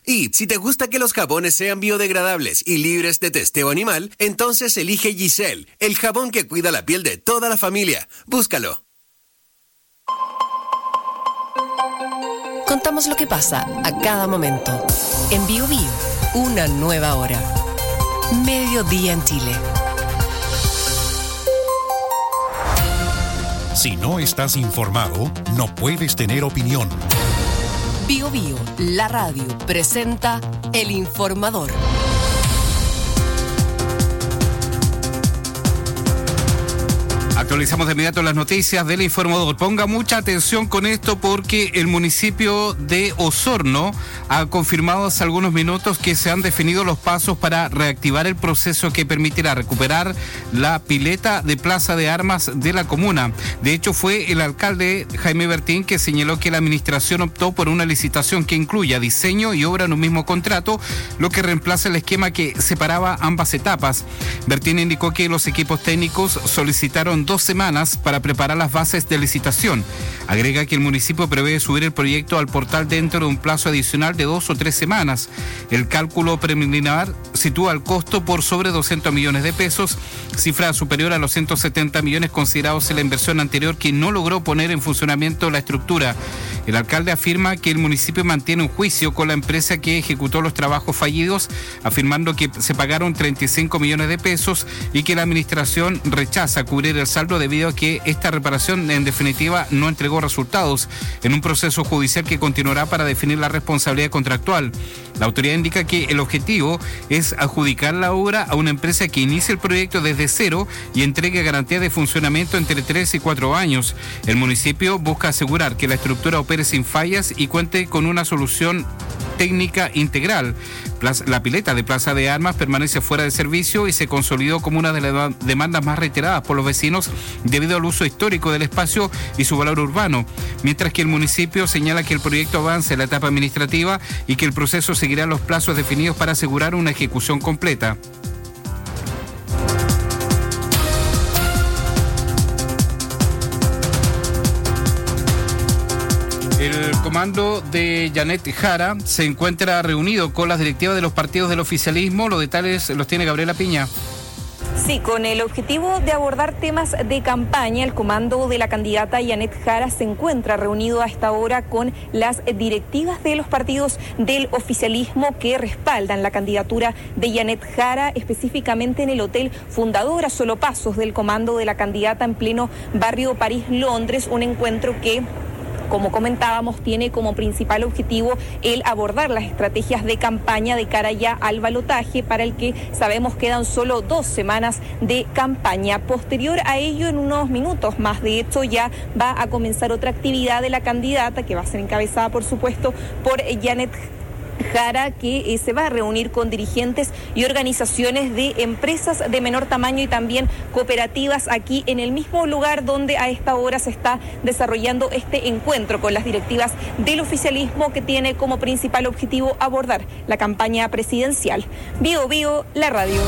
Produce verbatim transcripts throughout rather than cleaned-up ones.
Y si te gusta que los jabones sean biodegradables y libres de testeo animal, entonces elige Giselle, el jabón que cuida la piel de toda la familia. Búscalo. Contamos lo que pasa a cada momento. En Bio Bio, una nueva hora. Mediodía en Chile. Si no estás informado, no puedes tener opinión. Bio Bio, la radio, presenta El Informador. Actualizamos de inmediato las noticias del Informador. Ponga mucha atención con esto porque el municipio de Osorno ha confirmado hace algunos minutos que se han definido los pasos para reactivar el proceso que permitirá recuperar la pileta de Plaza de Armas de la comuna. De hecho, fue el alcalde Jaime Bertín que señaló que la administración optó por una licitación que incluya diseño y obra en un mismo contrato, lo que reemplaza el esquema que separaba ambas etapas. Bertín indicó que los equipos técnicos solicitaron dos semanas para preparar las bases de licitación. Agrega que el municipio prevé subir el proyecto al portal dentro de un plazo adicional de dos o tres semanas. El cálculo preliminar sitúa el costo por sobre doscientos millones de pesos, cifra superior a los ciento setenta millones considerados en la inversión anterior que no logró poner en funcionamiento la estructura. El alcalde afirma que el municipio mantiene un juicio con la empresa que ejecutó los trabajos fallidos, afirmando que se pagaron treinta y cinco millones de pesos y que la administración rechaza cubrir el saldo debido a que esta reparación en definitiva no entregó resultados en un proceso judicial que continuará para definir la responsabilidad contractual. La autoridad indica que el objetivo es adjudicar la obra a una empresa que inicie el proyecto desde cero y entregue garantía de funcionamiento entre tres y cuatro años. El municipio busca asegurar que la estructura opere sin fallas y cuente con una solución técnica integral. La pileta de Plaza de Armas permanece fuera de servicio y se consolidó como una de las demandas más reiteradas por los vecinos debido al uso histórico del espacio y su valor urbano, mientras que el municipio señala que el proyecto avanza en la etapa administrativa y que el proceso seguirá los plazos definidos para asegurar una ejecución completa. El comando de Janet Jara se encuentra reunido con las directivas de los partidos del oficialismo. Los detalles los tiene Gabriela Piña. Sí, con el objetivo de abordar temas de campaña, el comando de la candidata Janet Jara se encuentra reunido a esta hora con las directivas de los partidos del oficialismo que respaldan la candidatura de Janet Jara, específicamente en el Hotel Fundador, a solo pasos del comando de la candidata en pleno barrio París, Londres, un encuentro que, como comentábamos, tiene como principal objetivo el abordar las estrategias de campaña de cara ya al balotaje, para el que sabemos quedan solo dos semanas de campaña. Posterior a ello, en unos minutos más, de hecho, ya va a comenzar otra actividad de la candidata, que va a ser encabezada, por supuesto, por Janet Jara, que eh, se va a reunir con dirigentes y organizaciones de empresas de menor tamaño y también cooperativas aquí en el mismo lugar donde a esta hora se está desarrollando este encuentro con las directivas del oficialismo, que tiene como principal objetivo abordar la campaña presidencial. Bio Bio, la radio.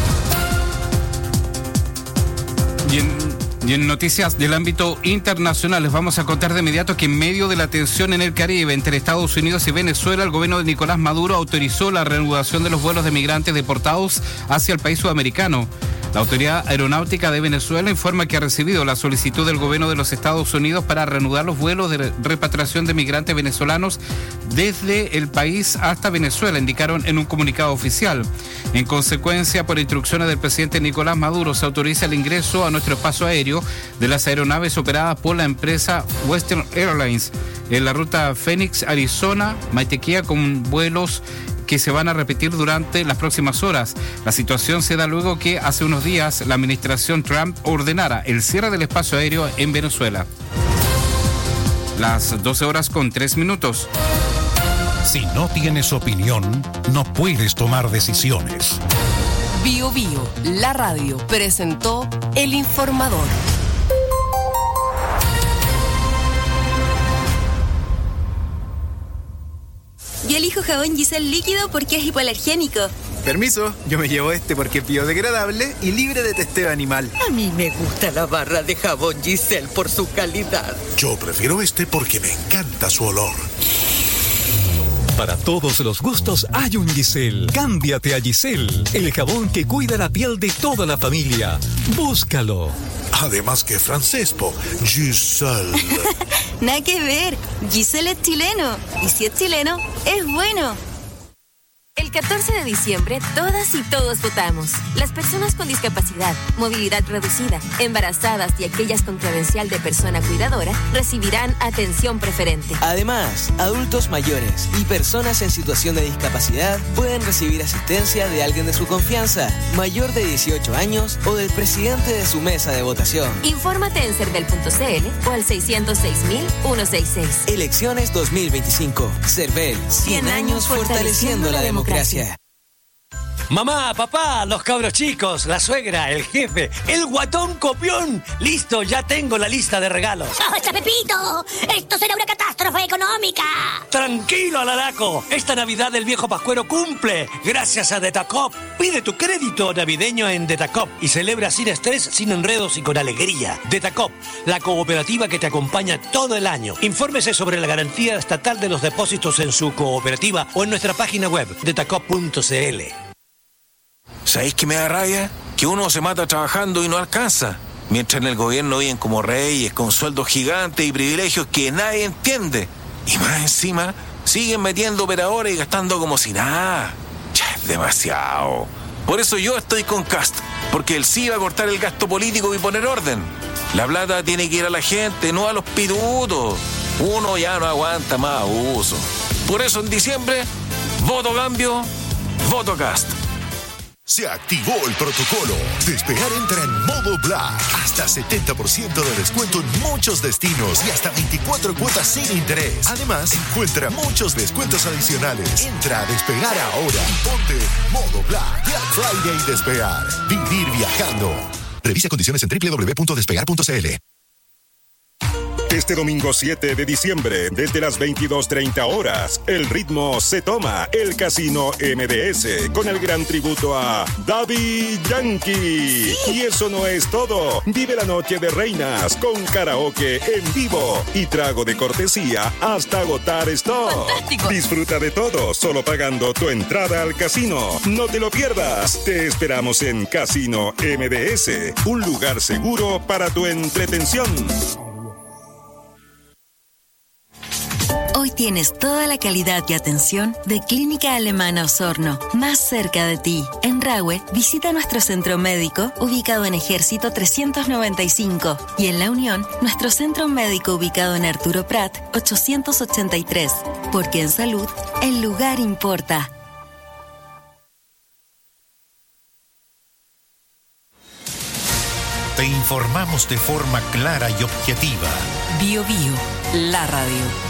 Bien. Y en noticias del ámbito internacional les vamos a contar de inmediato que en medio de la tensión en el Caribe entre Estados Unidos y Venezuela, el gobierno de Nicolás Maduro autorizó la reanudación de los vuelos de migrantes deportados hacia el país sudamericano. La Autoridad Aeronáutica de Venezuela informa que ha recibido la solicitud del gobierno de los Estados Unidos para reanudar los vuelos de repatriación de migrantes venezolanos desde el país hasta Venezuela, indicaron en un comunicado oficial. En consecuencia, por instrucciones del presidente Nicolás Maduro, se autoriza el ingreso a nuestro espacio aéreo de las aeronaves operadas por la empresa Western Airlines en la ruta Phoenix, Arizona, Maitequía, con vuelos que se van a repetir durante las próximas horas. La situación se da luego que hace unos días la administración Trump ordenara el cierre del espacio aéreo en Venezuela. Las doce horas con tres minutos. Si no tienes opinión, no puedes tomar decisiones. Bio Bio, la radio, presentó El Informador. Yo elijo jabón Giselle líquido porque es hipoalergénico. Permiso, yo me llevo este porque es biodegradable y libre de testeo animal. A mí me gusta la barra de jabón Giselle por su calidad. Yo prefiero este porque me encanta su olor. Para todos los gustos hay un Giselle. Cámbiate a Giselle, el jabón que cuida la piel de toda la familia. Búscalo. Además que francés, po. Giselle. Nada que ver. Giselle es chileno. Y si es chileno, es bueno. El catorce de diciembre, todas y todos votamos. Las personas con discapacidad, movilidad reducida, embarazadas y aquellas con credencial de persona cuidadora recibirán atención preferente. Además, adultos mayores y personas en situación de discapacidad pueden recibir asistencia de alguien de su confianza, mayor de dieciocho años o del presidente de su mesa de votación. Infórmate en cervel punto c l o al seiscientos seis mil ciento sesenta y seis. Elecciones dos mil veinticinco. Cervel, cien años fortaleciendo la democracia. Gracias. Mamá, papá, los cabros chicos, la suegra, el jefe, el guatón copión. Listo, ya tengo la lista de regalos. ¡Basta, Pepito! ¡Esto será una catástrofe económica! Tranquilo, Alaraco. Esta Navidad el viejo Pascuero cumple. Gracias a Detacop. Pide tu crédito navideño en Detacop y celebra sin estrés, sin enredos y con alegría. Detacop, la cooperativa que te acompaña todo el año. Infórmese sobre la garantía estatal de los depósitos en su cooperativa o en nuestra página web, detacop punto c l. ¿Sabéis qué me da rabia? Que uno se mata trabajando y no alcanza. Mientras en el gobierno viven como reyes, con sueldos gigantes y privilegios que nadie entiende. Y más encima, siguen metiendo operadores y gastando como si nada. Ya es demasiado. Por eso yo estoy con Cast, porque él sí va a cortar el gasto político y poner orden. La plata tiene que ir a la gente, no a los pitutos. Uno ya no aguanta más abuso. Por eso en diciembre, voto cambio, voto Cast. Se activó el protocolo. Despegar entra en modo Black. Hasta setenta por ciento de descuento en muchos destinos y hasta veinticuatro cuotas sin interés. Además, encuentra muchos descuentos adicionales. Entra a Despegar ahora y ponte modo Black. Black Friday Despegar. Vivir viajando. Revisa condiciones en doble u doble u doble u punto despegar punto c l. Este domingo siete de diciembre, desde las veintidós treinta horas, el ritmo se toma el Casino M D S con el gran tributo a Daddy Yankee. Sí. Y eso no es todo. Vive la noche de reinas con karaoke en vivo y trago de cortesía hasta agotar stock. ¡Fantástico! Disfruta de todo solo pagando tu entrada al casino. No te lo pierdas. Te esperamos en Casino M D S, un lugar seguro para tu entretención. Hoy tienes toda la calidad y atención de Clínica Alemana Osorno, más cerca de ti. En Rahue, visita nuestro centro médico ubicado en Ejército trescientos noventa y cinco y en La Unión, nuestro centro médico ubicado en Arturo Prat ochocientos ochenta y tres, porque en salud, el lugar importa. Te informamos de forma clara y objetiva. Bio Bio, la radio.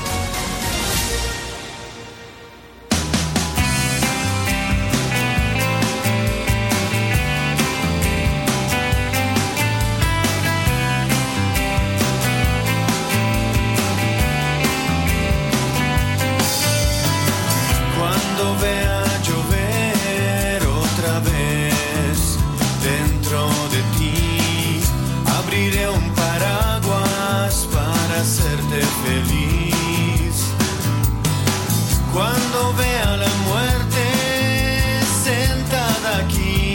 Cuando vea la muerte sentada aquí,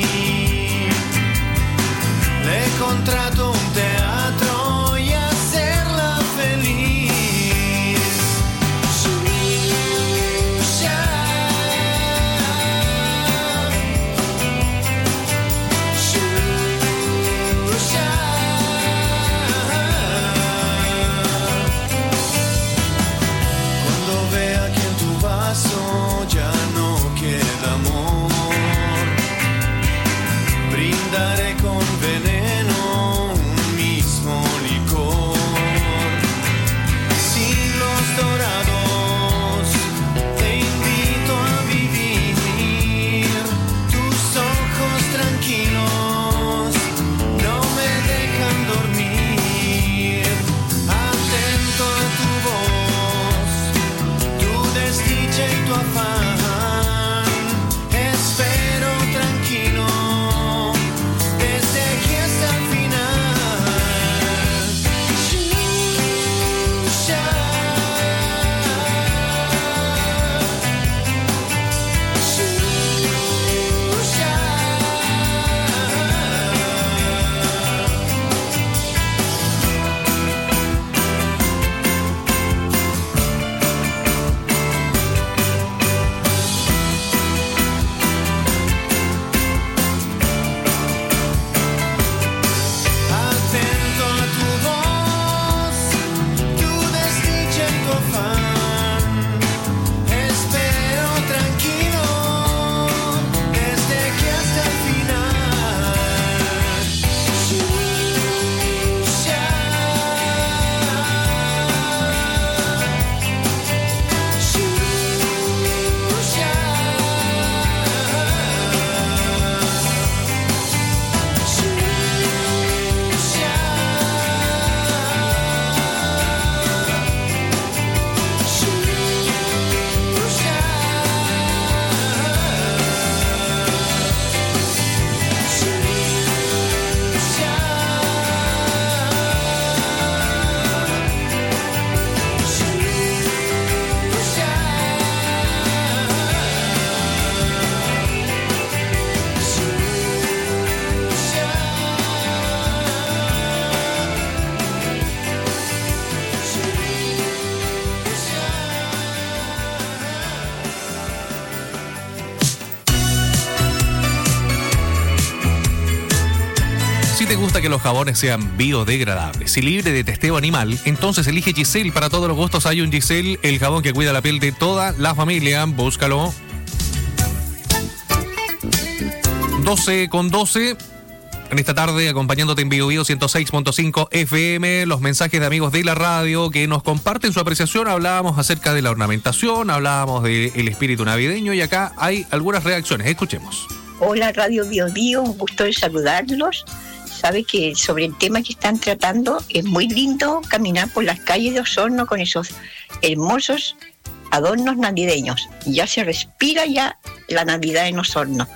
le contrato un teatro y hacerla feliz. Shusha, Si te gusta que los jabones sean biodegradables y libre de testeo animal, entonces elige Giselle. Para todos los gustos hay un Giselle, el jabón que cuida la piel de toda la familia. Búscalo. doce con doce. En esta tarde, acompañándote en Bio Bio ciento seis punto cinco F M, los mensajes de amigos de la radio que nos comparten su apreciación. Hablábamos acerca de la ornamentación, hablábamos del espíritu navideño y acá hay algunas reacciones. Escuchemos. Hola Radio Bio Bio, un gusto de saludarlos. Sabe que sobre el tema que están tratando es muy lindo caminar por las calles de Osorno con esos hermosos adornos navideños. Ya se respira ya la Navidad en Osorno.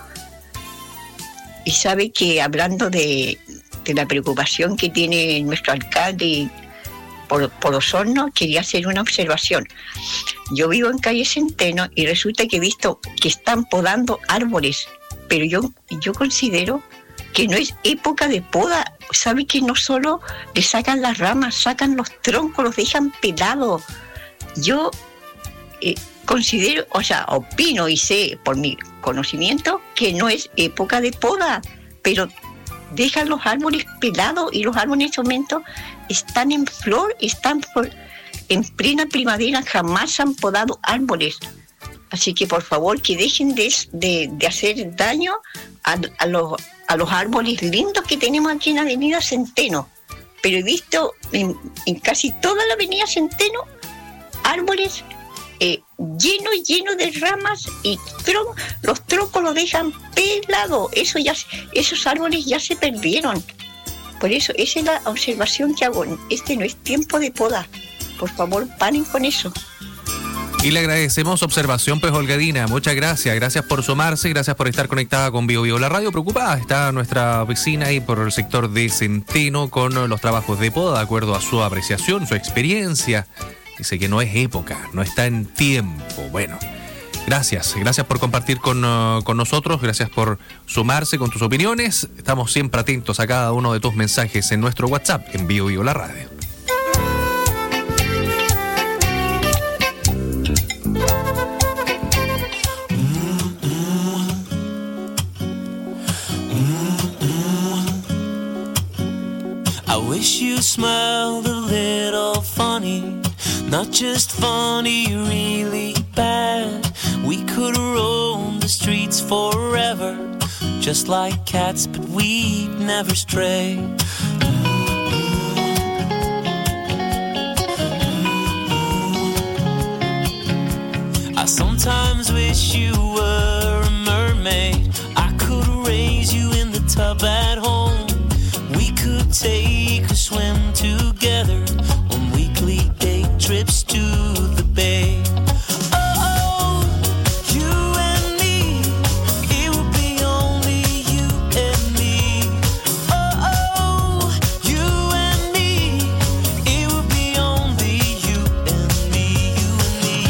Y sabe que hablando de, de la preocupación que tiene nuestro alcalde por, por Osorno, quería hacer una observación. Yo vivo en calle Centeno y resulta que he visto que están podando árboles, pero yo, yo considero que no es época de poda. Sabe que no solo le sacan las ramas, sacan los troncos, los dejan pelados. Yo eh, considero, o sea, opino y sé por mi conocimiento que no es época de poda, pero dejan los árboles pelados y los árboles en este momento están en flor, están por, en plena primavera, jamás han podado árboles. Así que por favor que dejen de, de, de hacer daño a, a, los, a los árboles lindos que tenemos aquí en Avenida Centeno. Pero he visto en, en casi toda la Avenida Centeno árboles Eh, lleno, lleno de ramas y tron, los troncos los dejan pelados. Eso ya, esos árboles ya se perdieron. Por eso, esa es la observación que hago. Este no es tiempo de poda. Por favor, paren con eso. Y le agradecemos observación, pues, Olgadina. Muchas gracias. Gracias por sumarse, gracias por estar conectada con Bio Bio. La radio preocupada está nuestra vecina y por el sector de Centeno con los trabajos de poda, de acuerdo a su apreciación, su experiencia. Dice que no es época, no está en tiempo. Bueno, gracias. Gracias por compartir con, uh, con nosotros. Gracias por sumarse con tus opiniones. Estamos siempre atentos a cada uno de tus mensajes en nuestro WhatsApp, en Bio Bio la radio. I wish you smiled a little funny. Not just funny, really bad. We could roam the streets forever, just like cats, but we'd never stray. I sometimes wish you were a mermaid. I could raise you in the tub at home. We could take a swim together on weekly day trips to the bay. Oh, oh, you and me, it would be only you and me. Oh, oh, you and me, it would be only you and me, you and me.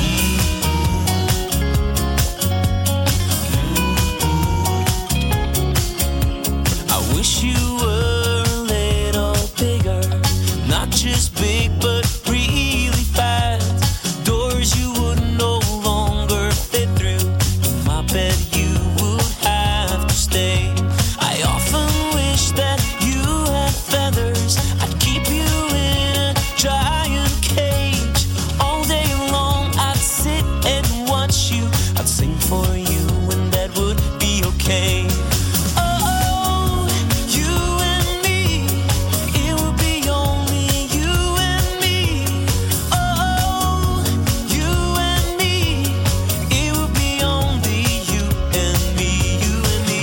I wish you were a little bigger, not just big but really fast. Doors you would no longer fit through. In my bed you would have to stay. I often wish that you had feathers. I'd keep you in a giant cage. All day long I'd sit and watch you. I'd sing for you and that would be okay. Oh, you and me, it would be only you and me. Oh, you and me, it would be only you and me, you and me.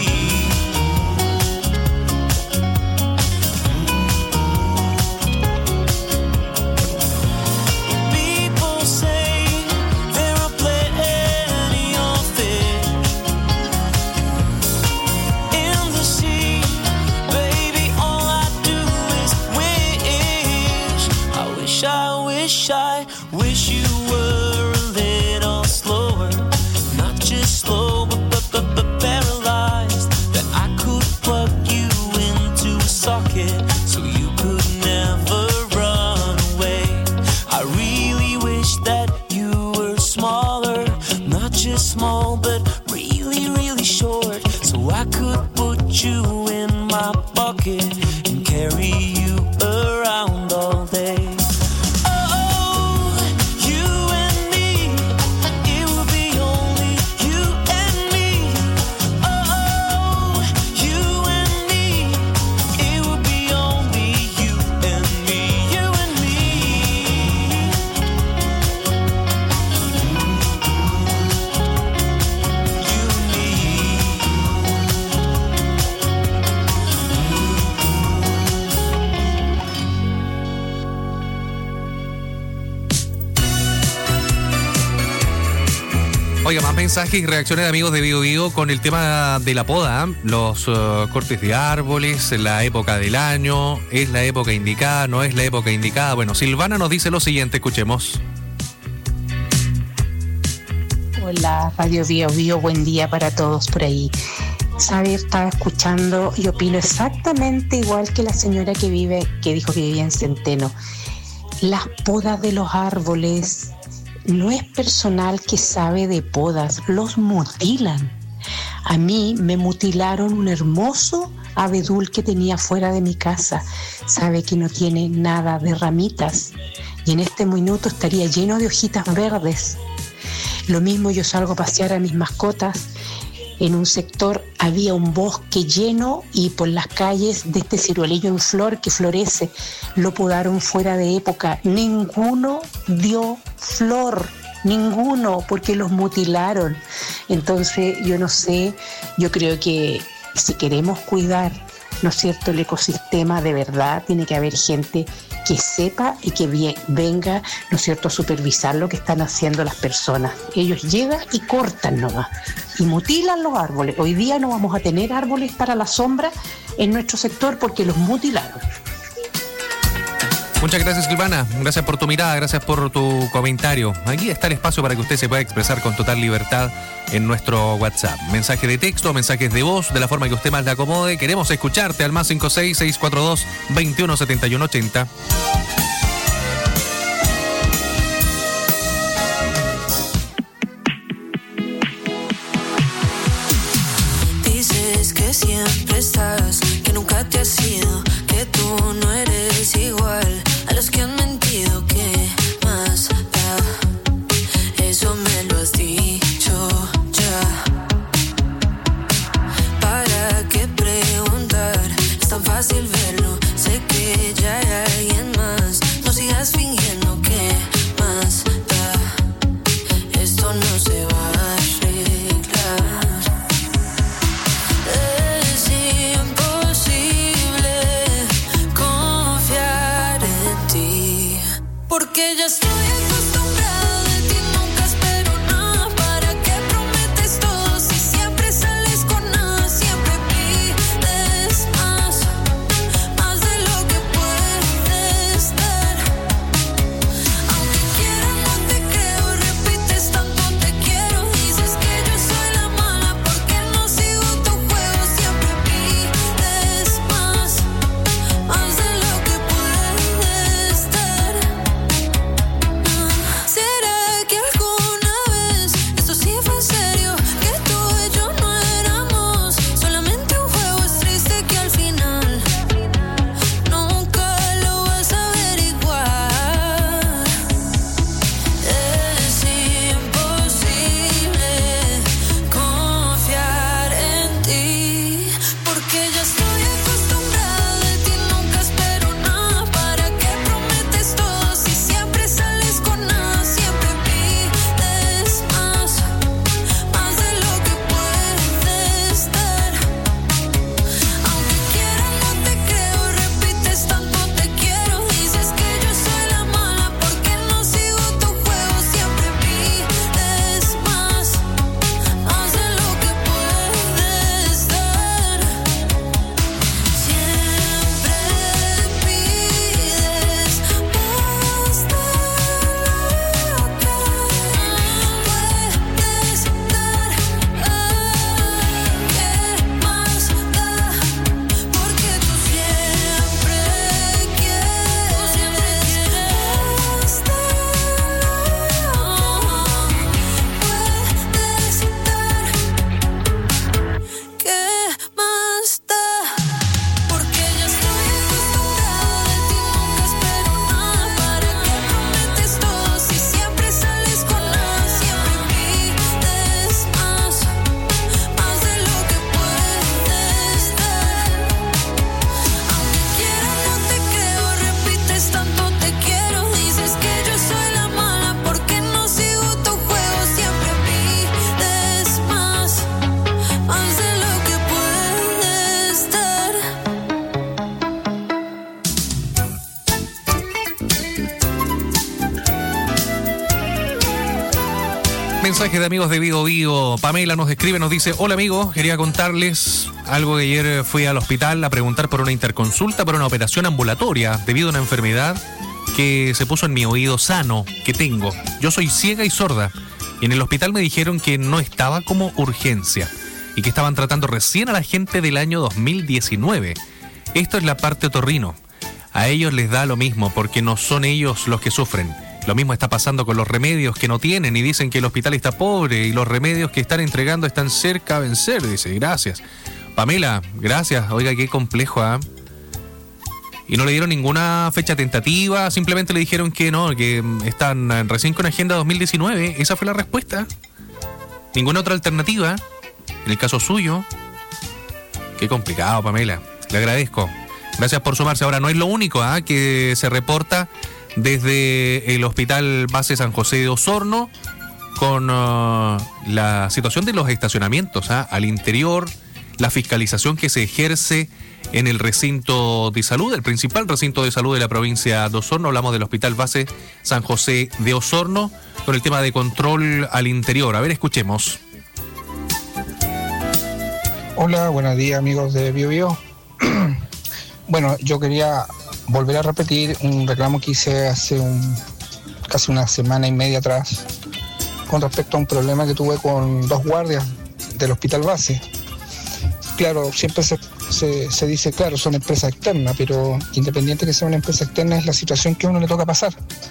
People say there are plenty of fish in the sea. Baby, all I do is wish. I wish, I wish, I wish you were a little slower. Not just slow, but, but, but, but paralyzed. That I could plug you into a socket so you could never run away. I really wish that you were smaller. Not just small, but really, really short. So I could put you in my pocket and carry you around all day. Oiga, más mensajes y reacciones de amigos de Bio Bio con el tema de la poda, los uh, cortes de árboles, la época del año, ¿es la época indicada, no es la época indicada? Bueno, Silvana nos dice lo siguiente, escuchemos. Hola, Radio Bio Bio, buen día para todos por ahí. Sabe, estaba escuchando y opino exactamente igual que la señora que vive, que dijo que vivía en Centeno. Las podas de los árboles... No es personal que sabe de podas, los mutilan. A mí me mutilaron un hermoso abedul que tenía fuera de mi casa. Sabe que no tiene nada de ramitas y en este minuto estaría lleno de hojitas verdes. Lo mismo, yo salgo a pasear a mis mascotas. En un sector había un bosque lleno y por las calles de este ciruelillo en flor que florece, lo podaron fuera de época. Ninguno dio flor, ninguno, porque los mutilaron. Entonces, yo no sé, yo creo que si queremos cuidar, ¿no es cierto?, el ecosistema de verdad, tiene que haber gente que sepa y que bien, venga, ¿no es cierto?, a supervisar lo que están haciendo las personas. Ellos llegan y cortan nomás y mutilan los árboles. Hoy día no vamos a tener árboles para la sombra en nuestro sector porque los mutilaron. Muchas gracias, Silvana. Gracias por tu mirada, gracias por tu comentario. Aquí está el espacio para que usted se pueda expresar con total libertad en nuestro WhatsApp. Mensaje de texto, mensajes de voz, de la forma que usted más le acomode. Queremos escucharte al más cinco seis, seis cuatro dos, veintiuno setenta y uno ochenta. Dices que siempre estás, que nunca te has ido, que tú no eres igual a los que han mentido. ¿Qué más da? Eso me lo has dicho ya. ¿Para qué preguntar? Es tan fácil verlo. Sé que ya hay alguien más. mensaje de amigos de Bio Bio. Pamela nos escribe, nos dice: hola amigos, quería contarles algo que ayer fui al hospital a preguntar por una interconsulta para una operación ambulatoria debido a una enfermedad que se puso en mi oído sano que tengo. Yo soy ciega y sorda y en el hospital me dijeron que no estaba como urgencia y que estaban tratando recién a la gente del año dos mil diecinueve. Esto es la parte otorrino. A ellos les da lo mismo porque no son ellos los que sufren. Lo mismo está pasando con los remedios que no tienen y dicen que el hospital está pobre y los remedios que están entregando están cerca a vencer. Dice, gracias. Pamela, gracias. Oiga, qué complejo, ¿ah? ¿eh? Y no le dieron ninguna fecha tentativa, simplemente le dijeron que no, que están recién con agenda dos mil diecinueve. Esa fue la respuesta. Ninguna otra alternativa. En el caso suyo. Qué complicado, Pamela. Le agradezco. Gracias por sumarse. Ahora, no es lo único ¿eh? que se reporta desde el Hospital Base San José de Osorno con uh, la situación de los estacionamientos ¿eh? al interior, la fiscalización que se ejerce en el recinto de salud, el principal recinto de salud de la provincia de Osorno. Hablamos del Hospital Base San José de Osorno con el tema de control al interior. A ver, escuchemos. Hola, buenos días amigos de Bio Bio. Bueno, yo quería volver a repetir un reclamo que hice hace un, casi una semana y media atrás con respecto a un problema que tuve con dos guardias del Hospital Base. Claro, siempre se, se, se dice, claro, son empresas externas, pero independiente que sea una empresa externa es la situación que a uno le toca pasar.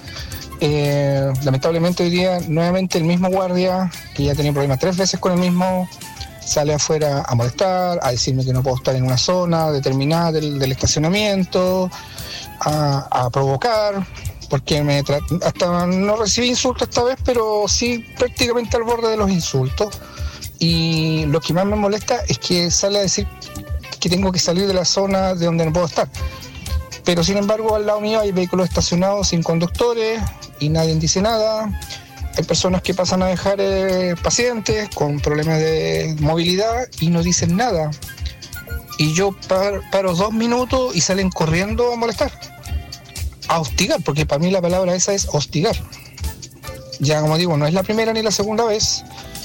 Eh, lamentablemente hoy día nuevamente el mismo guardia, que ya tenía problemas tres veces con el mismo, sale afuera a molestar, a decirme que no puedo estar en una zona determinada del, del estacionamiento, a, a provocar, porque me tra- hasta no recibí insultos esta vez, pero sí prácticamente al borde de los insultos. Y lo que más me molesta es que sale a decir que tengo que salir de la zona de donde no puedo estar. Pero sin embargo al lado mío hay vehículos estacionados sin conductores y nadie dice nada. Hay personas que pasan a dejar eh, pacientes con problemas de movilidad y no dicen nada. Y yo paro, paro dos minutos y salen corriendo a molestar, a hostigar, porque para mí la palabra esa es hostigar. Ya como digo, no es la primera ni la segunda vez.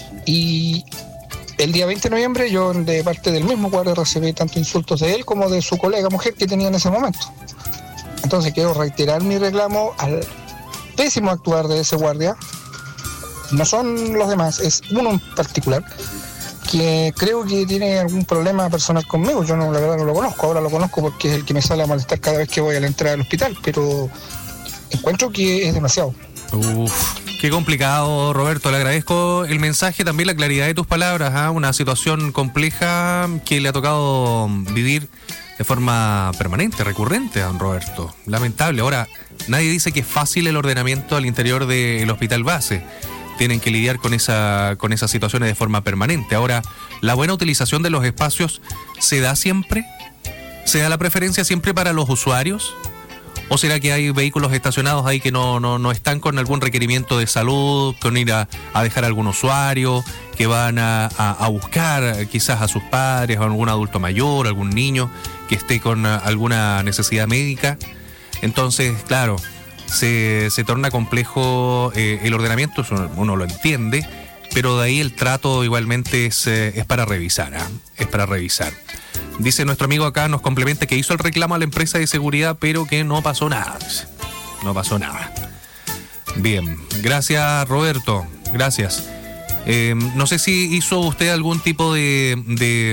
Y el día veinte de noviembre yo de parte del mismo guardia recibí tanto insultos de él como de su colega mujer que tenía en ese momento. Entonces quiero reiterar mi reclamo al pésimo actuar de ese guardia. No son los demás, es uno en particular que creo que tiene algún problema personal conmigo. Yo no, la verdad no lo conozco, ahora lo conozco porque es el que me sale a molestar cada vez que voy a la entrada del hospital, pero encuentro que es demasiado. Uf, qué complicado, Roberto. Le agradezco el mensaje, también la claridad de tus palabras. ¿eh? Una situación compleja que le ha tocado vivir de forma permanente, recurrente a don Roberto. Lamentable. Ahora, nadie dice que es fácil el ordenamiento al interior del Hospital Base. Tienen que lidiar con esa con esas situaciones de forma permanente. Ahora, ¿la buena utilización de los espacios se da siempre? ¿Se da la preferencia siempre para los usuarios? ¿O será que hay vehículos estacionados ahí que no, no, no están con algún requerimiento de salud, con ir a, a dejar a algún usuario, que van a, a, a buscar quizás a sus padres o a algún adulto mayor, algún niño que esté con alguna necesidad médica? Entonces, claro, se, se torna complejo eh, el ordenamiento, uno lo entiende, pero de ahí el trato igualmente es, es para revisar, ¿eh? es para revisar. Dice nuestro amigo acá, nos complementa que hizo el reclamo a la empresa de seguridad, pero que no pasó nada. No pasó nada. Bien, gracias Roberto, gracias. Eh, no sé si hizo usted algún tipo de, de,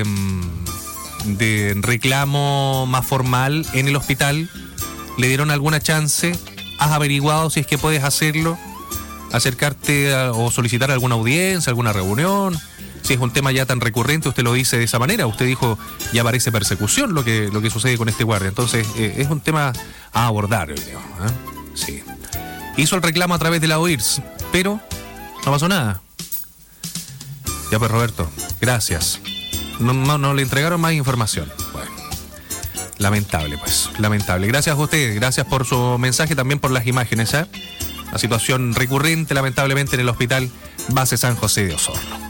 de reclamo más formal en el hospital. ¿Le dieron alguna chance? ¿Has averiguado si es que puedes hacerlo? ¿Acercarte a, o solicitar alguna audiencia, alguna reunión? Si es un tema ya tan recurrente, usted lo dice de esa manera. Usted dijo, ya parece persecución lo que, lo que sucede con este guardia. Entonces, eh, es un tema a abordar, yo creo. ¿eh? Sí. Hizo el reclamo a través de la O I R S, pero no pasó nada. Ya pues, Roberto, gracias. No, no, no le entregaron más información. Bueno, lamentable, pues, lamentable. Gracias a usted, gracias por su mensaje, también por las imágenes. ¿eh? Una situación recurrente, lamentablemente, en el Hospital Base San José de Osorno.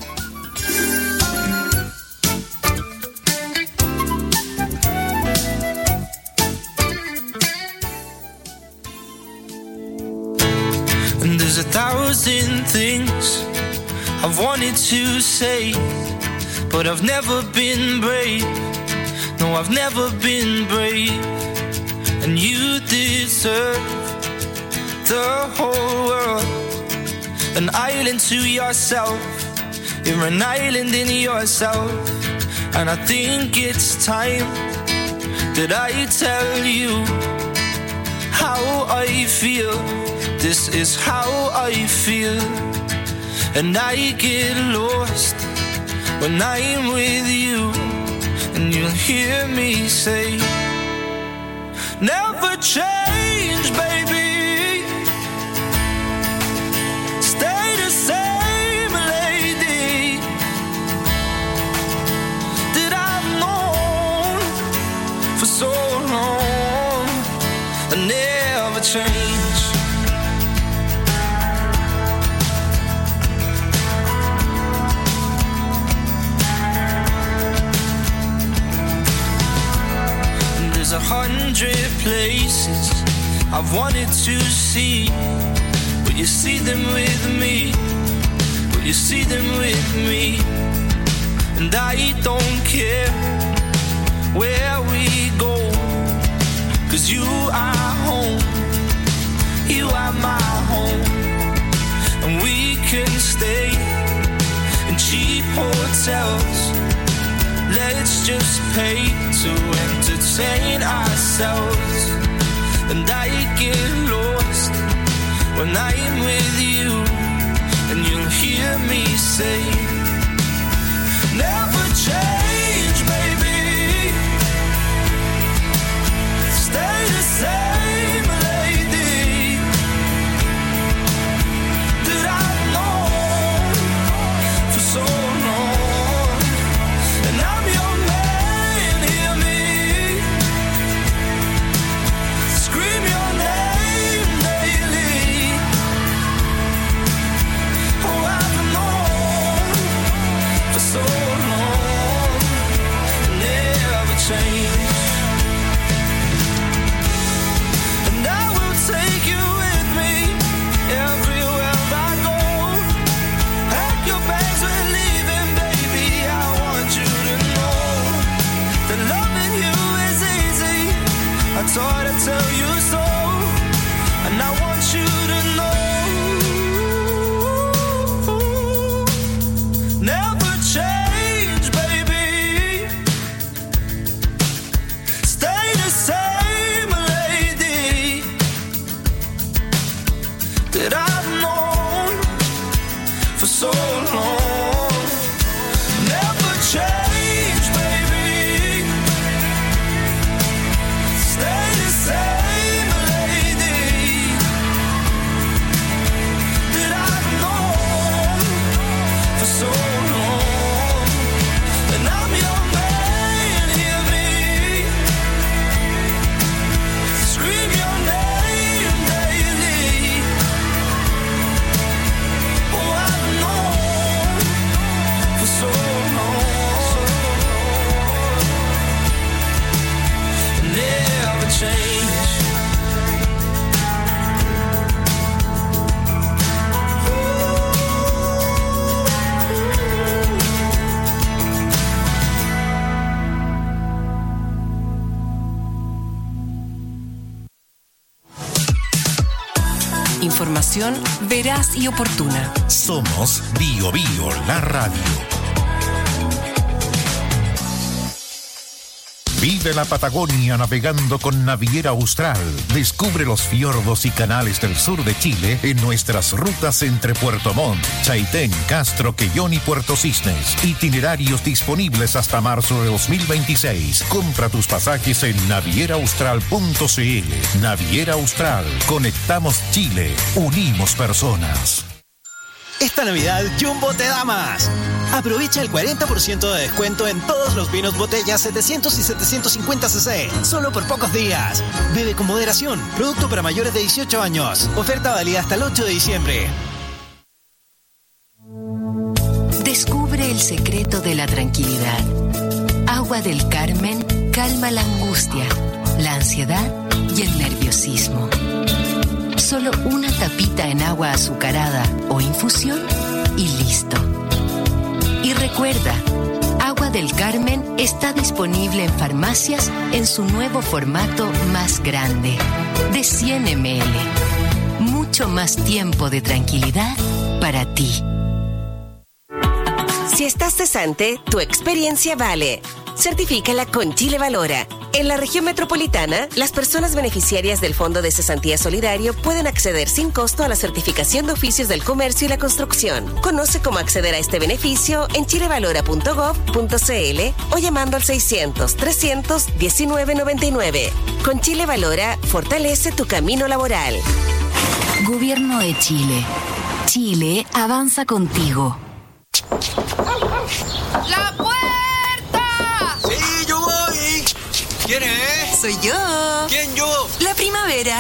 There's a thousand things I I've wanted to say, but I've never been brave. No, I've never been brave. And you deserve the whole world. An island to yourself. You're an island in yourself. And I think it's time that I tell you how I feel. This is how I feel. And I get lost when I'm with you. And you'll hear me say, never change, baby. Stay the same lady that I've known for so long. And never change. There's a hundred places I've wanted to see. Will you see them with me? Will you see them with me? And I don't care where we go, 'cause you are home. You are my home. And we can stay in cheap hotels. Let's just pay to entertain ourselves. And I get lost when I'm with you. And you'll hear me say, never change, baby. Stay the same lady that I've known for so long. And I'm your man, hear me scream your name daily. Oh, I've known for so long, never change. And I will take you with me everywhere I go. Pack your bags, we're leaving, baby. I want you to know that loving you is easy. I thought I'd tell you so. And I want you to know, never change, baby. Stay the same lady that I've known for so long. Never change, baby. Stay the same lady that I've known for so long. And I'm your man, hear me scream your name daily. Oh, I've known for so long, never change. Información veraz y oportuna. Somos Bio Bio, la radio. Vive la Patagonia navegando con Naviera Austral. Descubre los fiordos y canales del sur de Chile en nuestras rutas entre Puerto Montt, Chaitén, Castro, Quellón y Puerto Cisnes. Itinerarios disponibles hasta marzo de dos mil veintiséis. Compra tus pasajes en naviera austral punto c l. Naviera Austral. Conectamos Chile. Unimos personas. Esta Navidad Jumbo te da más. Aprovecha el cuarenta por ciento de descuento en todos los vinos botellas setecientos y setecientos cincuenta centilitros, solo por pocos días. Bebe con moderación. Producto para mayores de dieciocho años. Oferta válida hasta el ocho de diciembre. Descubre el secreto de la tranquilidad. Agua del Carmen calma la angustia, la ansiedad y el nerviosismo. Solo una tapita en agua azucarada o infusión y listo. Y recuerda, Agua del Carmen está disponible en farmacias en su nuevo formato más grande, de cien mililitros. Mucho más tiempo de tranquilidad para ti. Si estás cesante, tu experiencia vale. Certifícala con Chile Valora. En la región metropolitana, las personas beneficiarias del Fondo de Cesantía Solidario pueden acceder sin costo a la certificación de oficios del comercio y la construcción. Conoce cómo acceder a este beneficio en chilevalora punto gov punto cl o llamando al seiscientos, trescientos diecinueve noventa y nueve. Con Chile Valora, fortalece tu camino laboral. Gobierno de Chile. Chile avanza contigo. ¡La puerta! ¡Sí, yo voy! ¿Quién es? Soy yo. ¿Quién yo? La primavera.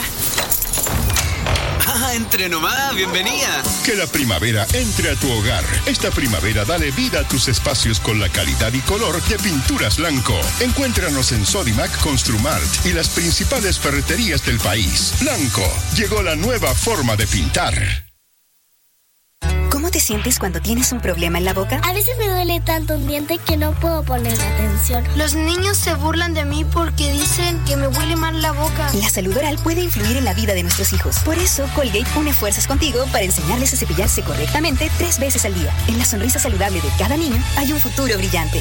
Ah, entre nomás, bienvenida. Que la primavera entre a tu hogar. Esta primavera dale vida a tus espacios con la calidad y color de Pinturas Blanco. Encuéntranos en Sodimac, Construmart y las principales ferreterías del país. Blanco, llegó la nueva forma de pintar. ¿Cómo te sientes cuando tienes un problema en la boca? A veces me duele tanto un diente que no puedo poner atención. Los niños se burlan de mí porque dicen que me huele mal la boca. La salud oral puede influir en la vida de nuestros hijos. Por eso, Colgate une fuerzas contigo para enseñarles a cepillarse correctamente tres veces al día. En la sonrisa saludable de cada niño hay un futuro brillante.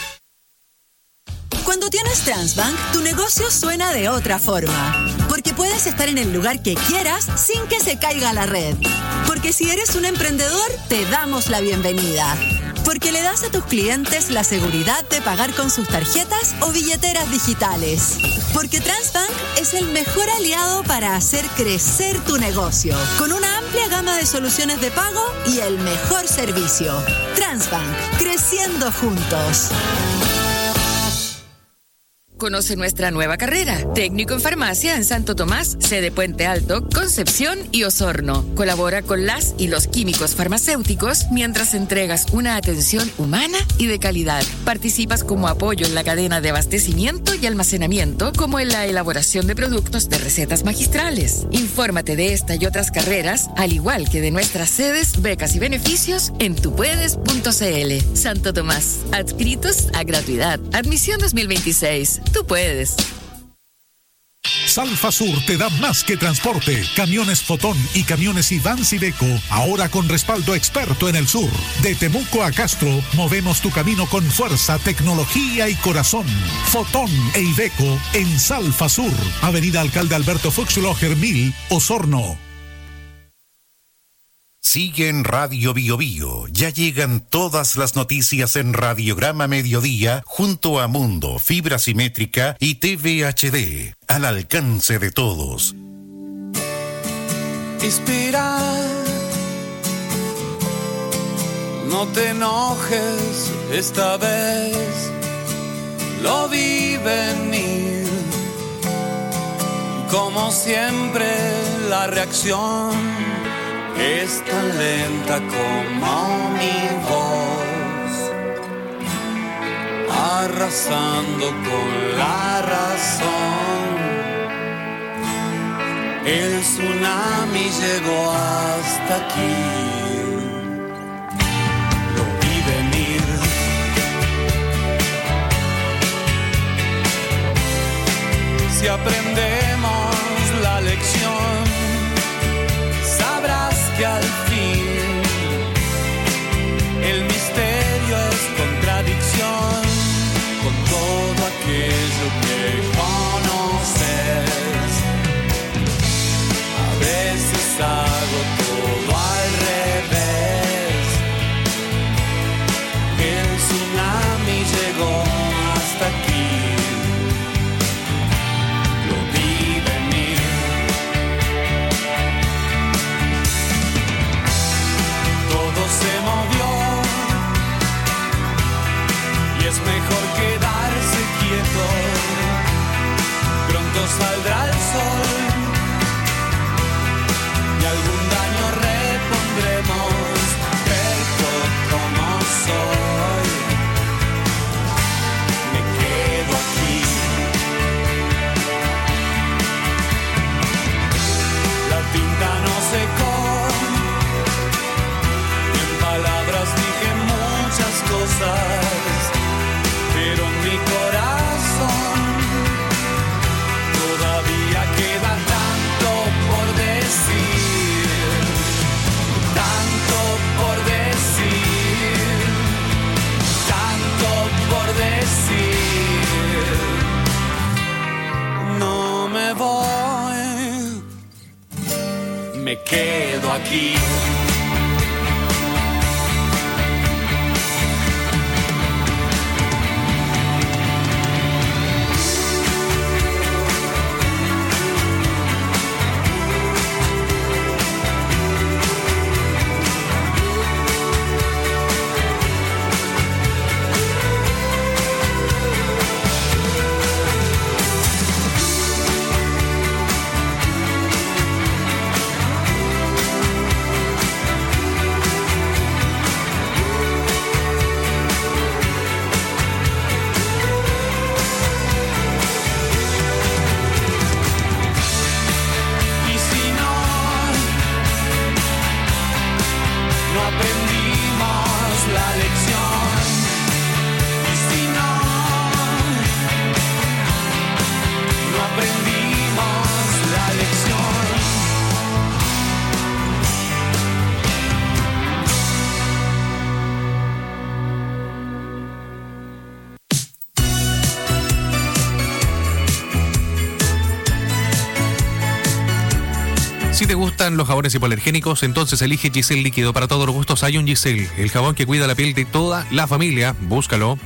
Cuando tienes Transbank, tu negocio suena de otra forma. Porque puedes estar en el lugar que quieras sin que se caiga la red. Porque si eres un emprendedor, te damos la bienvenida. Porque le das a tus clientes la seguridad de pagar con sus tarjetas o billeteras digitales. Porque Transbank es el mejor aliado para hacer crecer tu negocio. Con una amplia gama de soluciones de pago y el mejor servicio. Transbank, creciendo juntos. Conoce nuestra nueva carrera, técnico en farmacia en Santo Tomás, sede Puente Alto, Concepción y Osorno. Colabora con las y los químicos farmacéuticos mientras entregas una atención humana y de calidad. Participas como apoyo en la cadena de abastecimiento y almacenamiento, como en la elaboración de productos de recetas magistrales. Infórmate de esta y otras carreras, al igual que de nuestras sedes, becas y beneficios, en tupuedes punto cl. Santo Tomás, adscritos a gratuidad. Admisión dos mil veintiséis. Tú puedes. Salfa Sur te da más que transporte. Camiones Fotón y camiones Ivans Iveco, ahora con respaldo experto en el sur. De Temuco a Castro, movemos tu camino con fuerza, tecnología y corazón. Fotón e Iveco en Salfa Sur. Avenida Alcalde Alberto Fuchsloher mil, Osorno. Sigue en Radio Bio Bio. Ya llegan todas las noticias en Radiograma Mediodía junto a Mundo, Fibra Simétrica y T V H D. Al alcance de todos. Inspira. No te enojes esta vez. Lo vi venir. Como siempre, la reacción es tan lenta como mi voz, arrasando con la razón. El tsunami llegó hasta aquí. Lo vi venir. Si aprendemos la lección, sabrás que al fin el misterio es contradicción con todo aquello que conoces. A veces hago todo al revés. El tsunami llegó hasta aquí. Se movió y es mejor quedarse quieto. Pronto saldrá el sol y algún daño repondremos. Perfecto como soy, me quedo aquí. La tinta no secó. Palabras dije muchas aquí. Si te gustan los jabones hipoalergénicos, entonces elige Giselle Líquido. Para todos los gustos hay un Giselle, el jabón que cuida la piel de toda la familia. Búscalo.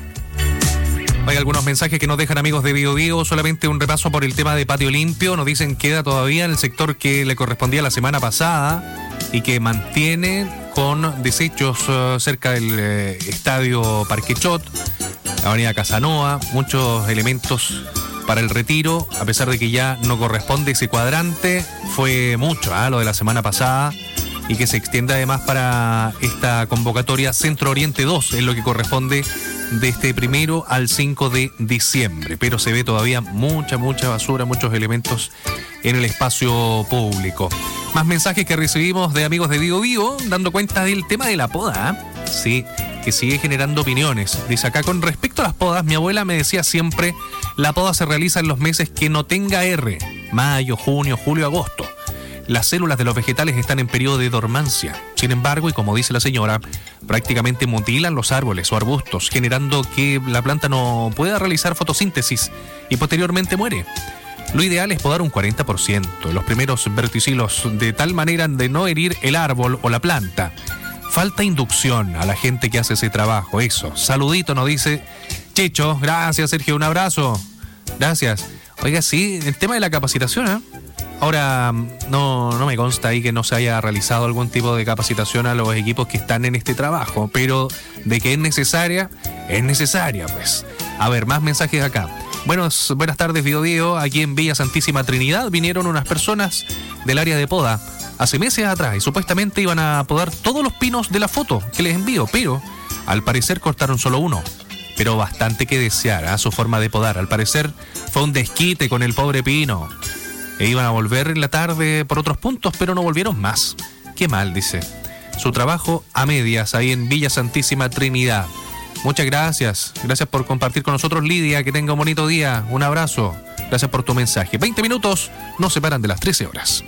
Hay algunos mensajes que nos dejan amigos de Bio Bio. Solamente un repaso por el tema de patio limpio. Nos dicen que queda todavía en el sector que le correspondía la semana pasada y que mantiene con desechos uh, cerca del eh, estadio Parquechot, avenida Casanova, muchos elementos para el retiro, a pesar de que ya no corresponde ese cuadrante. Fue mucho, ¿eh? Lo de la semana pasada, y que se extienda además para esta convocatoria Centro Oriente dos, es lo que corresponde de este primero al cinco de diciembre. Pero se ve todavía mucha, mucha basura, muchos elementos en el espacio público. Más mensajes que recibimos de amigos de Bio Bio, dando cuenta del tema de la poda, ¿eh? Sí, que sigue generando opiniones. Dice acá, con respecto a las podas, mi abuela me decía siempre, la poda se realiza en los meses que no tenga R, mayo, junio, julio, agosto. Las células de los vegetales están en periodo de dormancia. Sin embargo, y como dice la señora, prácticamente mutilan los árboles o arbustos, generando que la planta no pueda realizar fotosíntesis y posteriormente muere. Lo ideal es podar un cuarenta por ciento, los primeros verticilos, de tal manera de no herir el árbol o la planta. Falta inducción a la gente que hace ese trabajo, eso. Saludito, nos dice Checho. Gracias, Sergio, un abrazo. Gracias. Oiga, sí, el tema de la capacitación, ¿eh? Ahora, no, no me consta ahí que no se haya realizado algún tipo de capacitación a los equipos que están en este trabajo, pero de que es necesaria, es necesaria, pues. A ver, más mensajes acá. Buenos, buenas tardes, Bio Bio. Aquí en Villa Santísima Trinidad vinieron unas personas del área de poda hace meses atrás y supuestamente iban a podar todos los pinos de la foto que les envío, pero al parecer cortaron solo uno. Pero bastante que desear a su forma de podar. Al parecer fue un desquite con el pobre pino. E iban a volver en la tarde por otros puntos, pero no volvieron más. Qué mal, dice. Su trabajo a medias ahí en Villa Santísima Trinidad. Muchas gracias. Gracias por compartir con nosotros, Lidia. Que tenga un bonito día. Un abrazo. Gracias por tu mensaje. veinte minutos nos separan de las trece horas.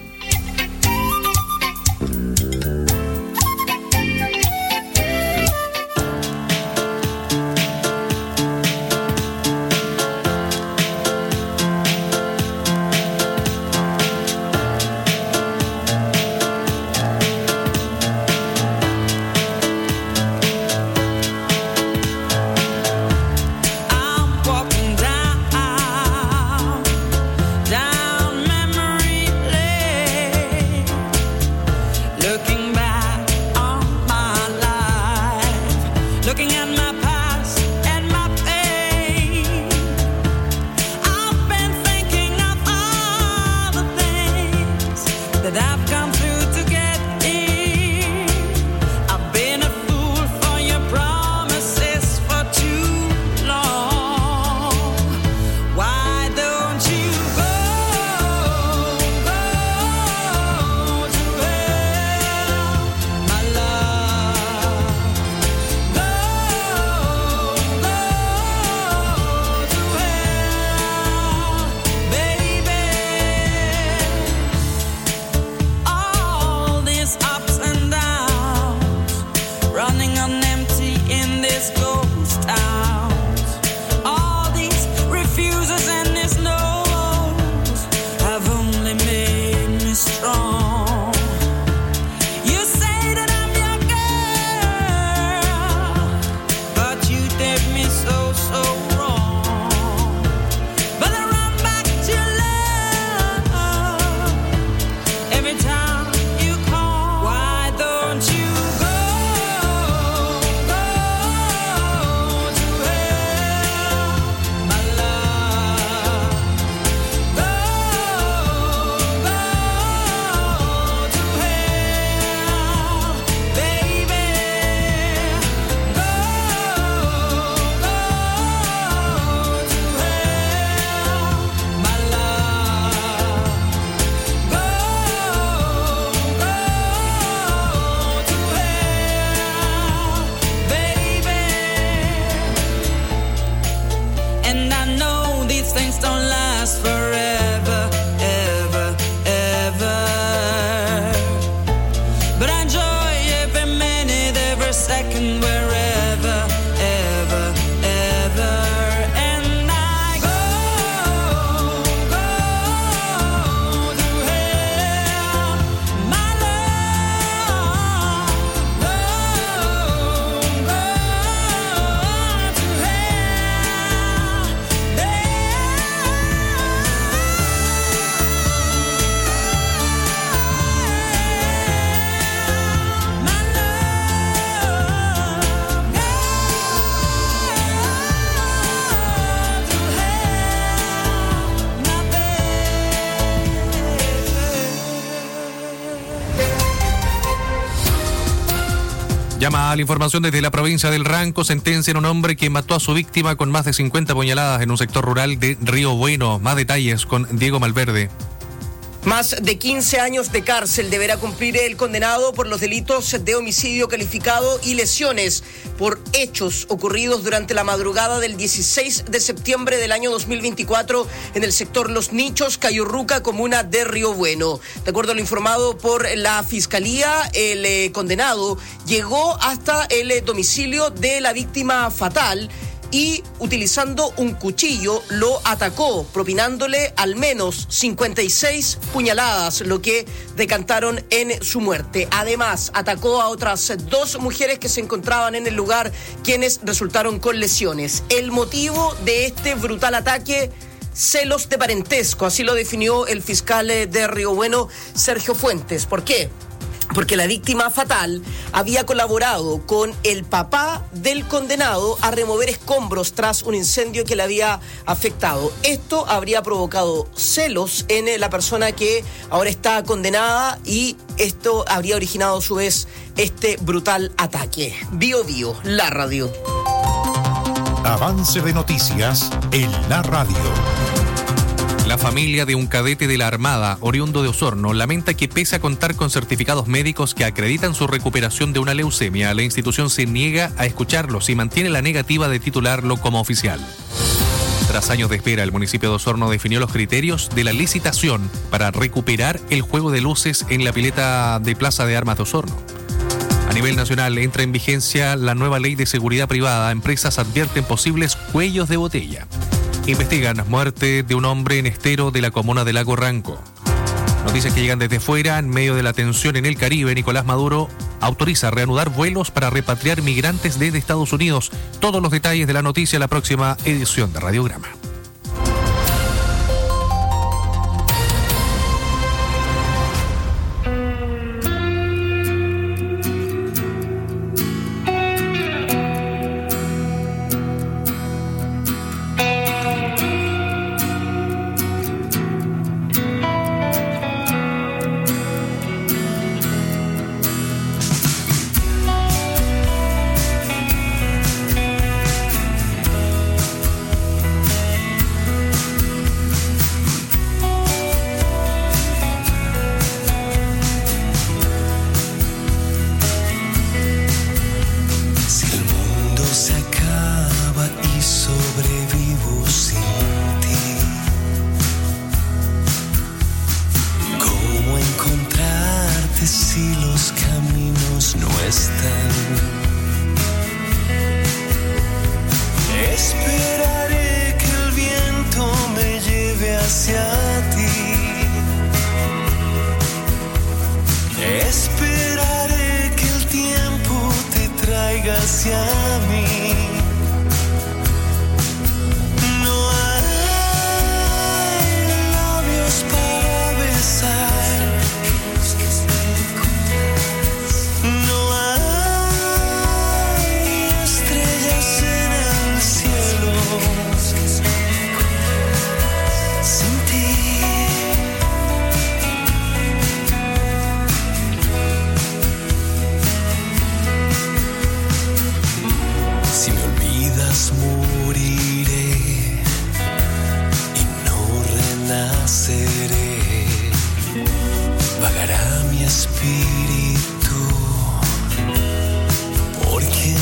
Down memory lane. things don't last forever, ever, ever. But I enjoy every minute, every second, wherever, ever, ever. And I go, go through hell, my love, go, go through hell, Llama a la información desde la provincia del Ranco. Sentencian a un hombre que mató a su víctima con más de cincuenta puñaladas en un sector rural de Río Bueno. Más detalles con Diego Malverde. Más de quince años de cárcel deberá cumplir el condenado por los delitos de homicidio calificado y lesiones por hechos ocurridos durante la madrugada del dieciséis de septiembre del año dos mil veinticuatro en el sector Los Nichos, Cayurruca, comuna de Río Bueno. De acuerdo a lo informado por la Fiscalía, el eh, condenado llegó hasta el eh, domicilio de la víctima fatal y, utilizando un cuchillo, lo atacó, propinándole al menos cincuenta y seis puñaladas, lo que decantaron en su muerte. Además, atacó a otras dos mujeres que se encontraban en el lugar, quienes resultaron con lesiones. El motivo de este brutal ataque: celos de parentesco, así lo definió el fiscal de Río Bueno, Sergio Fuentes. ¿Por qué? Porque la víctima fatal había colaborado con el papá del condenado a remover escombros tras un incendio que le había afectado. Esto habría provocado celos en la persona que ahora está condenada y esto habría originado a su vez este brutal ataque. Bio Bio, la radio. Avance de noticias en la radio. La familia de un cadete de la Armada, oriundo de Osorno, lamenta que pese a contar con certificados médicos que acreditan su recuperación de una leucemia, la institución se niega a escucharlos y mantiene la negativa de titularlo como oficial. Tras años de espera, el municipio de Osorno definió los criterios de la licitación para recuperar el juego de luces en la pileta de Plaza de Armas de Osorno. A nivel nacional entra en vigencia la nueva ley de seguridad privada. Empresas advierten posibles cuellos de botella. Investigan muerte de un hombre en Estero de la comuna de Lago Ranco. Noticias que llegan desde fuera. En medio de la tensión en el Caribe, Nicolás Maduro autoriza reanudar vuelos para repatriar migrantes desde Estados Unidos. Todos los detalles de la noticia en la próxima edición de Radiograma.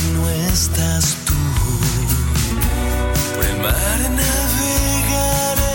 Estás tú por el mar navegaré.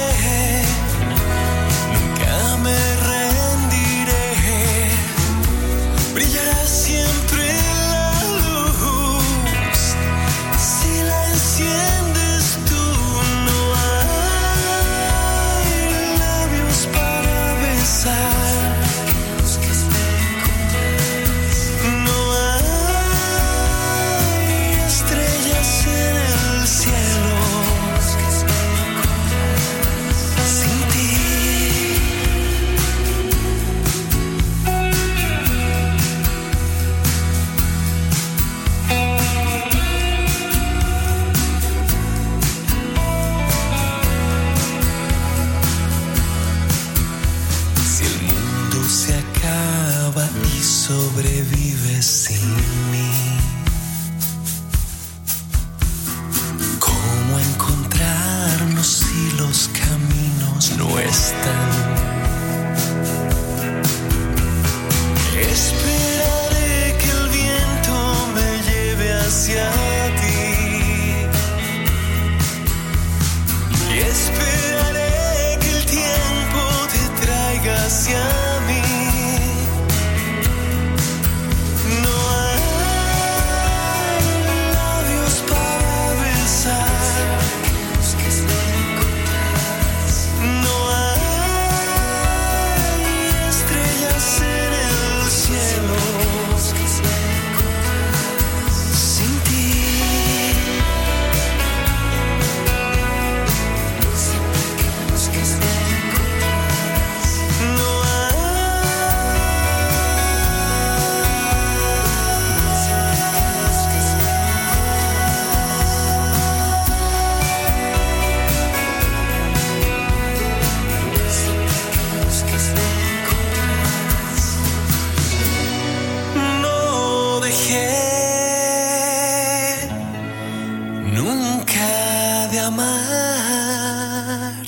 manera de amar.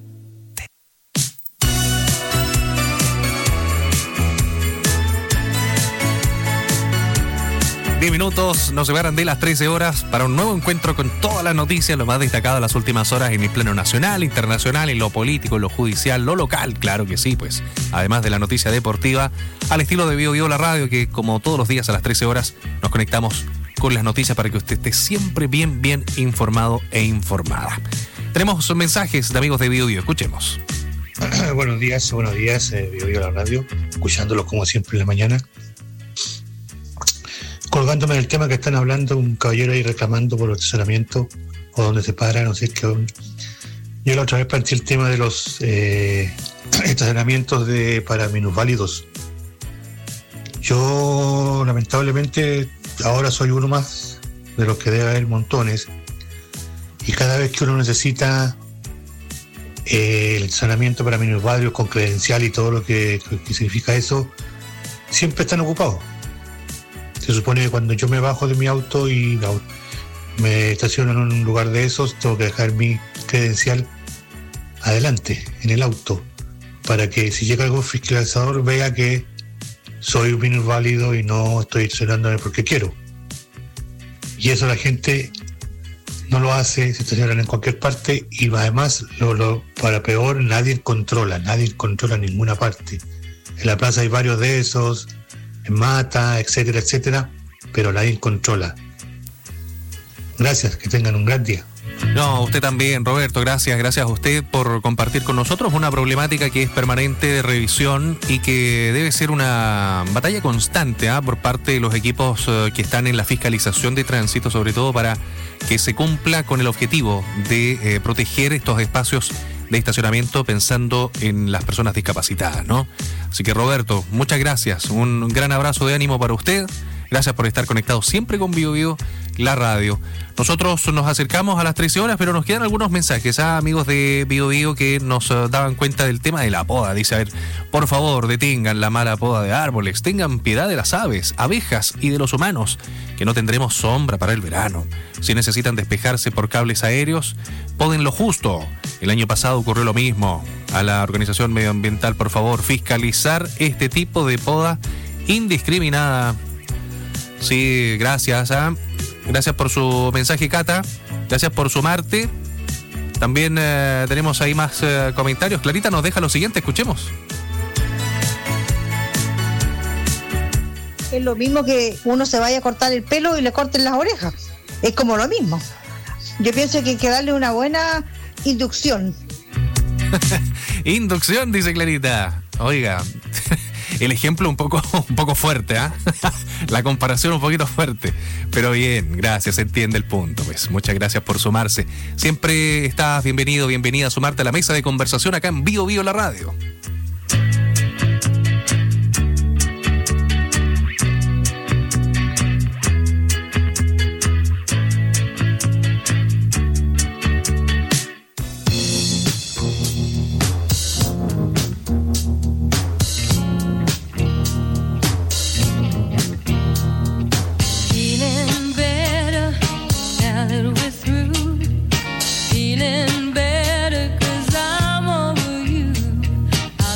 diez minutos nos separan de las trece horas para un nuevo encuentro con todas las noticias, lo más destacado de las últimas horas en el plano nacional, internacional, en lo político, en lo judicial, lo local, claro que sí, pues. Además de la noticia deportiva, al estilo de Bio Bio la radio, que como todos los días a las trece horas nos conectamos con las noticias para que usted esté siempre bien, bien informado e informada. Tenemos mensajes de amigos de Bio Bio, escuchemos. Buenos días, buenos días, eh, Bio Bio la radio, escuchándolos como siempre en la mañana. Colgándome del tema que están hablando, un caballero ahí reclamando por el estacionamiento o donde se para, no sé qué. Yo la otra vez planteé el tema de los eh, estacionamientos de, para minusválidos. Yo, lamentablemente, ahora soy uno más de los que debe haber montones. Y cada vez que uno necesita eh, el estacionamiento para minusválidos con credencial y todo lo que, que significa eso, siempre están ocupados. Se supone que cuando yo me bajo de mi auto y me estaciono en un lugar de esos, tengo que dejar mi credencial adelante, en el auto, para que si llega algún fiscalizador vea que soy un minusválido y no estoy estacionándome porque quiero. Y eso la gente no lo hace, se estacionan en cualquier parte y además, lo, lo, para peor, nadie controla, nadie controla ninguna parte. En la plaza hay varios de esos, en Mata, etcétera, etcétera, pero nadie controla. Gracias, que tengan un gran día. No, usted también, Roberto, gracias, gracias a usted por compartir con nosotros una problemática que es permanente de revisión y que debe ser una batalla constante ¿eh? por parte de los equipos eh, que están en la fiscalización de tránsito, sobre todo para que se cumpla con el objetivo de eh, proteger estos espacios de estacionamiento pensando en las personas discapacitadas, ¿no? Así que, Roberto, muchas gracias, un gran abrazo de ánimo para usted. Gracias por estar conectado siempre con Bio Bio, la radio. Nosotros nos acercamos a las trece horas, pero nos quedan algunos mensajes a ¿eh? amigos de Bio Bio que nos uh, daban cuenta del tema de la poda. Dice, a ver, por favor, detengan la mala poda de árboles, tengan piedad de las aves, abejas y de los humanos, que no tendremos sombra para el verano. Si necesitan despejarse por cables aéreos, poden lo justo. El año pasado ocurrió lo mismo. A la organización medioambiental, por favor, fiscalizar este tipo de poda indiscriminada. Sí, gracias. ¿eh? Gracias por su mensaje, Cata. Gracias por sumarte. También eh, tenemos ahí más eh, comentarios. Clarita nos deja lo siguiente, escuchemos. Es lo mismo que uno se vaya a cortar el pelo y le corten las orejas. Es como lo mismo. Yo pienso que hay que darle una buena inducción. Inducción, dice Clarita. Oiga, el ejemplo un poco, un poco fuerte, ¿ah? ¿eh? La comparación un poquito fuerte. Pero bien, gracias, se entiende el punto. Pues muchas gracias por sumarse. Siempre estás bienvenido, bienvenida a sumarte a la mesa de conversación acá en Bio Bio la radio. Feeling better 'cause I'm over you.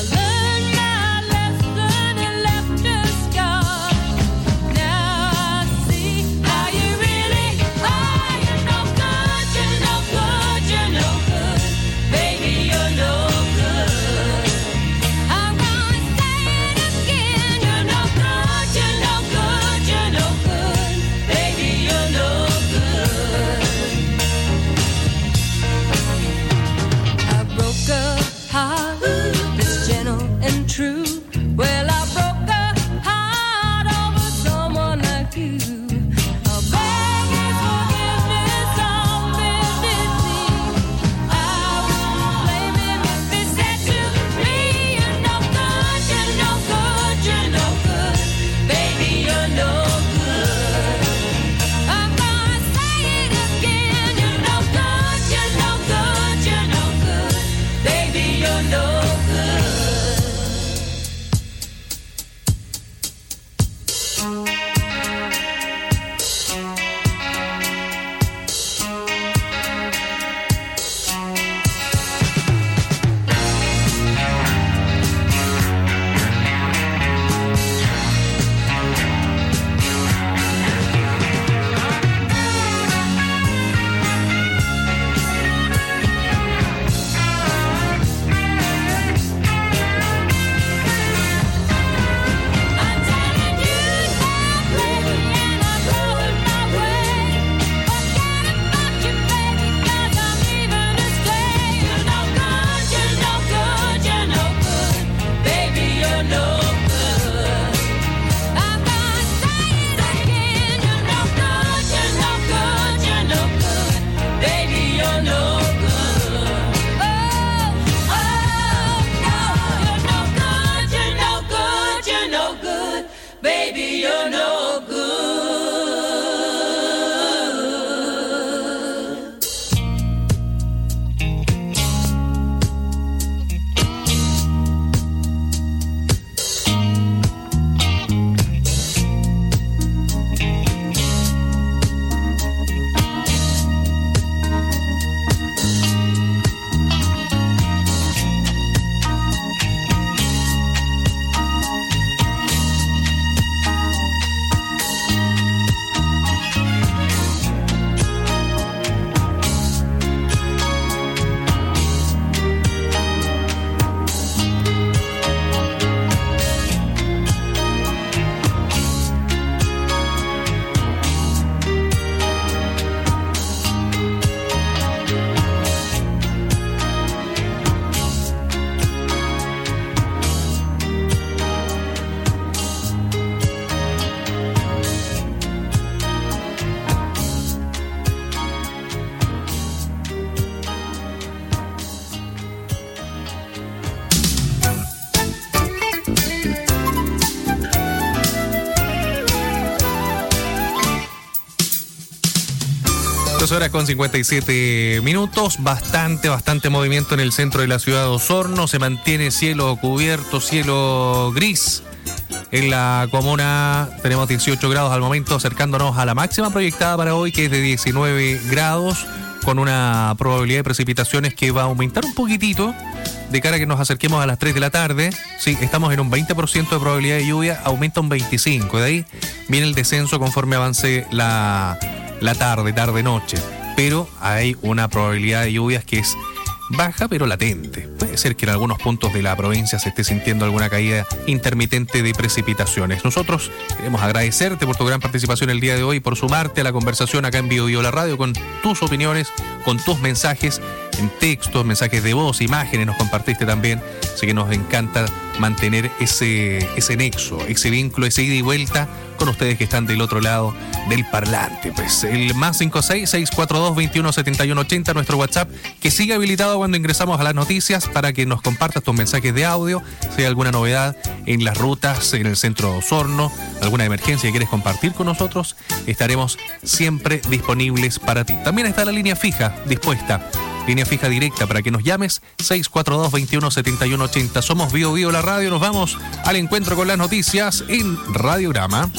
catorce horas con cincuenta y siete minutos. Bastante, bastante movimiento en el centro de la ciudad de Osorno. Se mantiene cielo cubierto, cielo gris. En la comuna tenemos dieciocho grados al momento, acercándonos a la máxima proyectada para hoy, que es de diecinueve grados, con una probabilidad de precipitaciones que va a aumentar un poquitito de cara a que nos acerquemos a las tres de la tarde. Sí, estamos en un veinte por ciento de probabilidad de lluvia, aumenta un veinticinco por ciento. De ahí viene el descenso conforme avance la, la tarde, tarde-noche. Pero hay una probabilidad de lluvias que es baja pero latente. Puede ser que en algunos puntos de la provincia se esté sintiendo alguna caída intermitente de precipitaciones. Nosotros queremos agradecerte por tu gran participación el día de hoy, por sumarte a la conversación acá en Bio Bio La Radio, con tus opiniones, con tus mensajes en textos, mensajes de voz, imágenes, nos compartiste también. Así que nos encanta mantener ese, ese nexo, ese vínculo, ese ida y vuelta con ustedes que están del otro lado del parlante. Pues el más cinco seis, seis cuatro dos, veintiuno setenta y uno ochenta, nuestro WhatsApp, que sigue habilitado cuando ingresamos a las noticias para que nos compartas tus mensajes de audio, si hay alguna novedad en las rutas, en el centro de Osorno, alguna emergencia que quieres compartir con nosotros, estaremos siempre disponibles para ti. También está la línea fija dispuesta, línea fija directa para que nos llames, seis cuatro dos, veintiuno setenta y uno ochenta. Somos Bio Bio La Radio, nos vamos al encuentro con las noticias en Radiograma.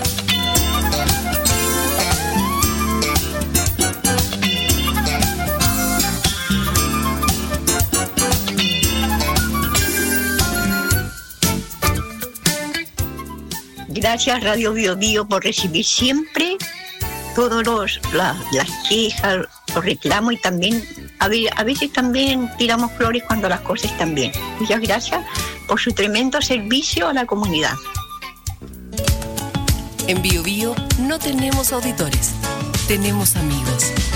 Gracias Radio Bio Bio por recibir siempre todos los la, las quejas, los reclamos, y también a, ver, a veces también tiramos flores cuando las cosas están bien. Muchas gracias por su tremendo servicio a la comunidad. En Bio Bio no tenemos auditores, tenemos amigos.